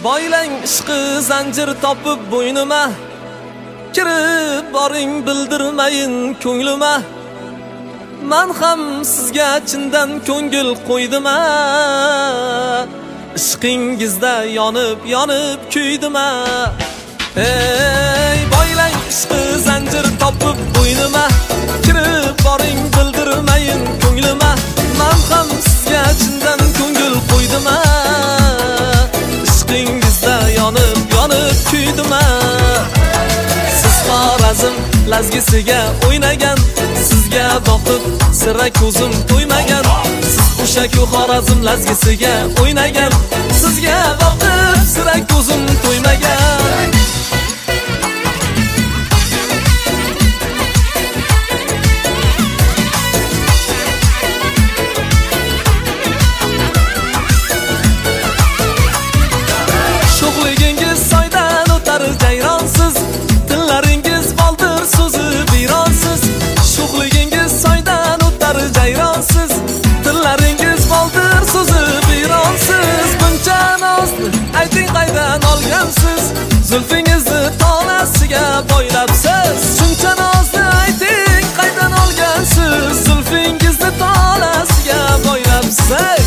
Boylang ishqi zanjir topib bo'ynima, kirib boring bildirmayin ko'nglima. Men ham sizga chindan ko'ngil qo'ydima, ishqingizda yonib kuydima. Ey boylang ishqi zanjir topib bo'ynima, kirib boring bildirmayin ko'nglima. Men ham sizga chindan ko'ngil qo'ydima, ishqingizda yonib kuydima. Siz Xorazm lazgisiga o'ynagan, sizga boqib sira ko'zim to'ymagan. Siz o'sha-ku Xorazm lazgisiga o'ynagan, sizga boqib sira ko'zim to'ymagan. Sho'xligingiz soydan o'tar jayronsiz, tillaringiz boldir so'zi bironsiz. Sho'xligingiz soydan o'tar jayronsiz, tillaringiz boldir so'zi bironsiz. Buncha nozni ayting qaydan olgansiz, zulfingizni tonasiga boylabsiz. Shuncha nozni ayting qaydan olgansiz, zulfingizni tonasiga boylabsiz.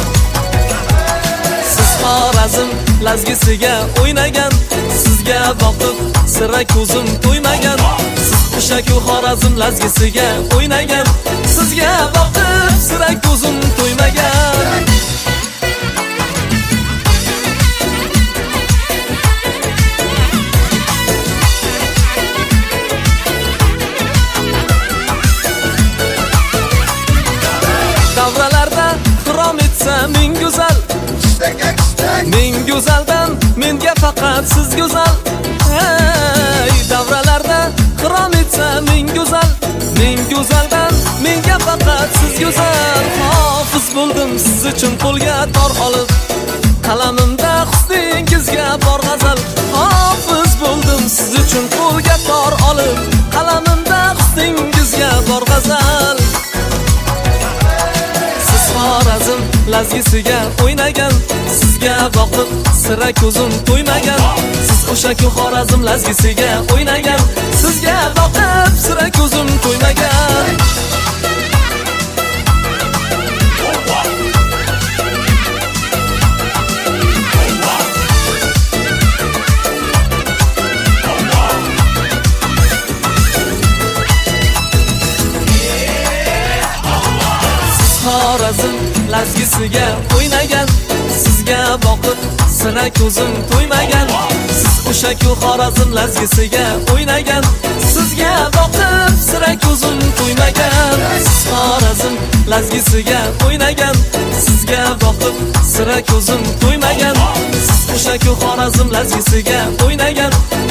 Siz Xorazm lazgisiga o'ynagan, sizga boqib sira ko'zim to'ymagan. Siz o'sha-ku Xorazm lazgisiga o'ynagan, sizga boqib sira ko'zim to'ymagan. Davralarda xirom etsa ming go'zal, ming go'zaldan menga faqat siz go'zal. Hey davralarda xirom etsa ming go'zal, ming go'zaldan menga faqat siz go'zal. Hofiz bo'ldim siz uchun qo'lga tor olib, qalamimda husningizga bor g'azal. Hofiz bo'ldim siz uchun qo'lga tor olib, qalamimda husningizga bor g'azal. Siz Xorazm lazgisiga o'ynagan, sizga boqib sira ko'zim to'ymagan. Siz o'sha-ku Xorazm lazgisiga o'ynagan, sizga boqib sira ko'zim to'ymagan. Xorazm lazgisiga o'ynagan, sizga boqib sira ko'zim to'ymagan. Siz o'sha-ku Xorazm lazgisiga o'ynagan, sizga boqib sira ko'zim to'ymagan. Siz Xorazm lazgisiga o'ynagan, sizga boqib sira ko'zim to'ymagan. Siz o'sha-ku Xorazm lazgisiga o'ynagan,